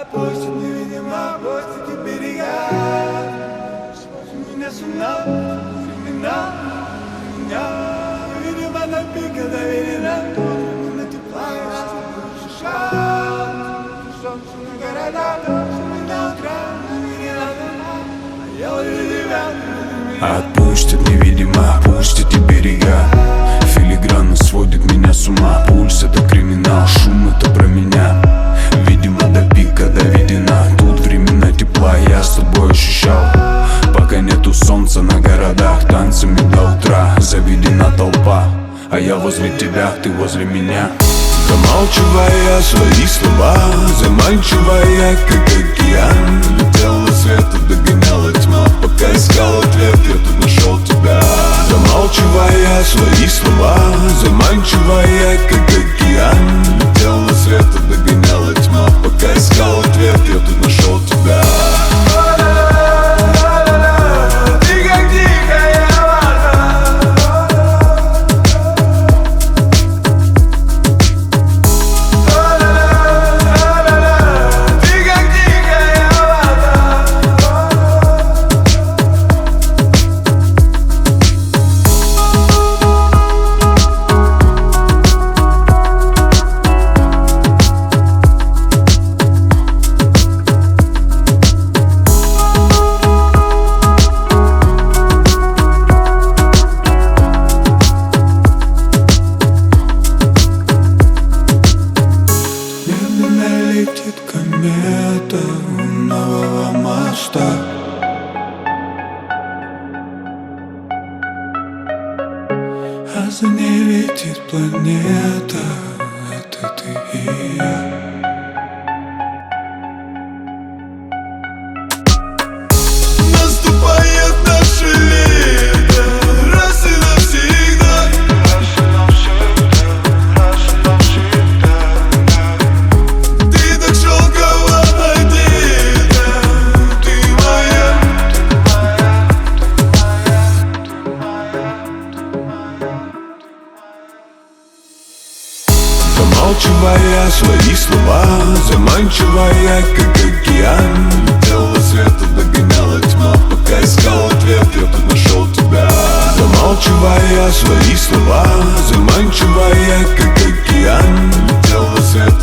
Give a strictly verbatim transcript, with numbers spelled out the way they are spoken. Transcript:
Отпустит невидимо, отпустит и берега. Сводит меня с ума, времена меня. Видимо, на пике доверена, именно тепла я с тобой ощущал. Солнце на города, солнце на утра, не надо, а я ловлю тебя. Отпустит невидимо, пустит и берега. Филигранно сводит меня с ума. Пульс — это криминал, шум — это про меня. Видимо, до пика доведена. Тут времена тепла я с тобой ощущал. Пока нету солнца на городах, танцами до утра заведена толпа. А я возле тебя, ты возле меня. Замалчивая свои слова, заманчивая, как океан. Летел на свет и догоняла тьма. Пока искал ответ, я тут нашел тебя. Замалчивая свои слова, заманчивая, как океан. Летел на свет и догоняла тьма. Пока искал ответ, я тут нашел тебя. Летит комета у нового моста. А за ней летит планета. Это ты и я. Наступает наше лето, раз и навсегда. Замалчивая свои слова, заманчивая, как океан. Летел на свет и догоняла тьма. Пока искал ответ, я тут нашел тебя. Замалчивая свои слова, заманчивая, как океан. Летел на свет